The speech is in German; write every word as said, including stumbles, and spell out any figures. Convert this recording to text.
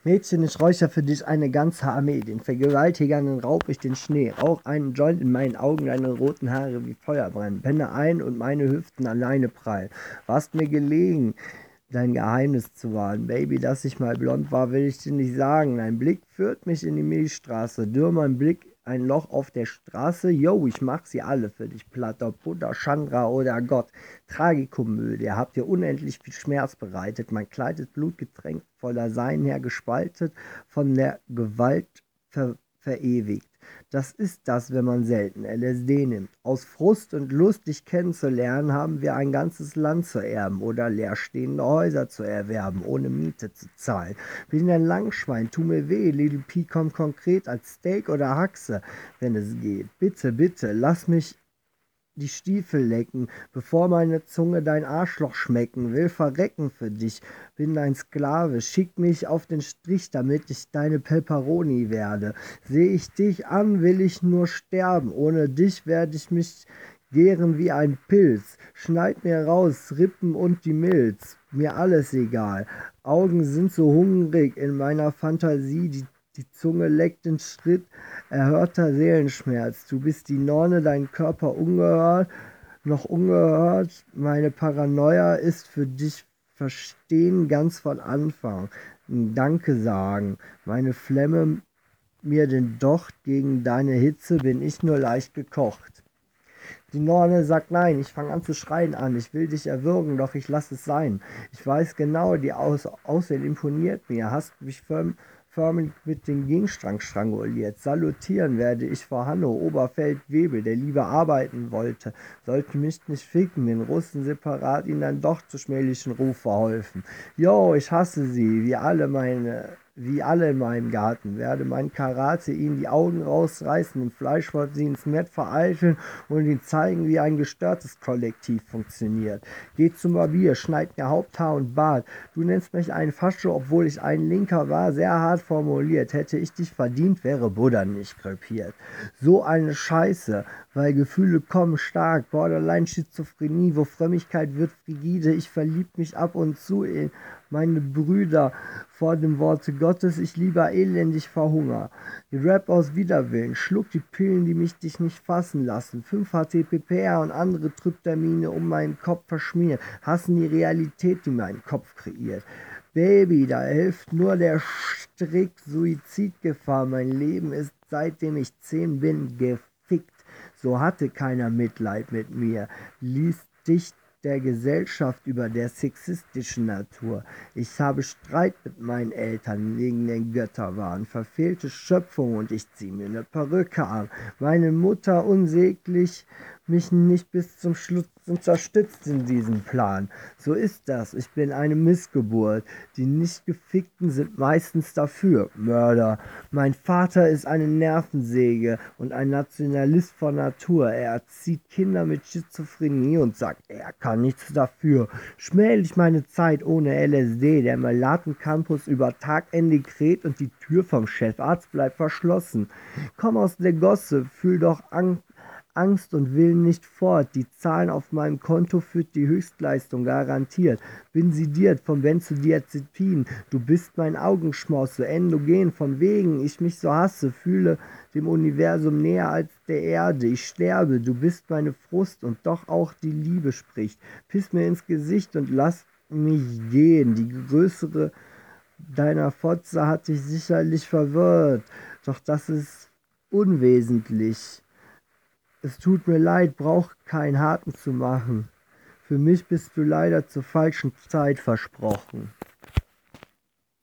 Mädchen, ich räuchere für dich eine ganze Armee, den Vergewaltigern raub ich den Schnee, rauch einen Joint in meinen Augen, deine roten Haare wie Feuer brennen, penne ein und meine Hüften alleine prallen. Warst mir gelegen, dein Geheimnis zu wahren. Baby, dass ich mal blond war, will ich dir nicht sagen. Dein Blick führt mich in die Milchstraße. Dürr mein Blick, ein Loch auf der Straße. Yo, ich mach sie alle für dich platt. Ob Buddha, Chandra oder Gott. Tragikomödie, habt ihr unendlich viel Schmerz bereitet. Mein Kleid ist blutgetränkt, voller Sein her gespaltet, von der Gewalt ver verewigt. Das ist das, wenn man selten L S D nimmt. Aus Frust und Lust, dich kennenzulernen, haben wir ein ganzes Land zu erben oder leerstehende Häuser zu erwerben, ohne Miete zu zahlen. Bin ein Langschwein, tu mir weh, Little P kommt konkret als Steak oder Haxe, wenn es geht. Bitte, bitte, lass mich die Stiefel lecken, bevor meine Zunge dein Arschloch schmecken will, verrecken für dich, bin dein Sklave, schick mich auf den Strich, damit ich deine Pepperoni werde. Seh ich dich an, will ich nur sterben, ohne dich werde ich mich gären wie ein Pilz. Schneid mir raus, Rippen und die Milz, mir alles egal. Augen sind so hungrig in meiner Fantasie, die die Zunge leckt den Schritt, erhörter Seelenschmerz. Du bist die Nonne, dein Körper ungehört, noch ungehört. Meine Paranoia ist für dich verstehen ganz von Anfang. Ein Danke sagen. Meine Flemme mir den Docht gegen deine Hitze bin ich nur leicht gekocht. Die Nonne sagt nein, ich fange an zu schreien an, ich will dich erwürgen, doch ich lass es sein. Ich weiß genau, die Aus Aussehen imponiert mir, hast mich förm förmlich mit dem Gegenstrang stranguliert. Salutieren werde ich vor Hanno, Oberfeld-Webel, der lieber arbeiten wollte, sollte mich nicht ficken, den Russen separat ihn dann doch zu schmählichen Ruf verholfen. Jo, ich hasse sie, wie alle meine wie alle in meinem Garten, werde mein Karate ihnen die Augen rausreißen, im Fleischwolf sie ins Met vereiteln und ihnen zeigen, wie ein gestörtes Kollektiv funktioniert. Geh zum Barbier, schneid mir Haupthaar und Bart. Du nennst mich einen Fascho, obwohl ich ein Linker war, sehr hart formuliert. Hätte ich dich verdient, wäre Buddha nicht krepiert. So eine Scheiße, weil Gefühle kommen stark, Borderline Schizophrenie, wo Frömmigkeit wird frigide, ich verlieb mich ab und zu in meine Brüder vor dem Worte Gottes, ich lieber elendig verhunger. Die Rap aus Widerwillen, schluck die Pillen, die mich dich nicht fassen lassen. fünf H T P P R und andere Tryptamine um meinen Kopf verschmiert, hassen die Realität, die mein Kopf kreiert. Baby, da hilft nur der Strick, Suizidgefahr, mein Leben ist seitdem ich zehn bin gefickt. So hatte keiner Mitleid mit mir, ließ dich der Gesellschaft über der sexistischen Natur. Ich habe Streit mit meinen Eltern wegen der Götterwahn, verfehlte Schöpfung und ich zieh mir eine Perücke an. Meine Mutter unsäglich mich nicht bis zum Schluss unterstützt in diesem Plan. So ist das. Ich bin eine Missgeburt. Die nicht Gefickten sind meistens dafür. Mörder. Mein Vater ist eine Nervensäge und ein Nationalist von Natur. Er erzieht Kinder mit Schizophrenie und sagt, er kann nichts dafür. Schmählich meine Zeit ohne L S D. Der Melaten-Campus über Tag in Dekret und die Tür vom Chefarzt bleibt verschlossen. Komm aus der Gosse, fühl doch Angst. Angst und Willen nicht fort. Die Zahlen auf meinem Konto führt die Höchstleistung garantiert. Bin sediert vom Benzodiazepin. Du bist mein Augenschmaus, so endogen von wegen ich mich so hasse. Fühle dem Universum näher als der Erde. Ich sterbe, du bist meine Frust und doch auch die Liebe spricht. Piss mir ins Gesicht und lass mich gehen. Die größere deiner Fotze hat dich sicherlich verwirrt. Doch das ist unwesentlich. Es tut mir leid, brauch keinen Haken zu machen. Für mich bist du leider zur falschen Zeit versprochen.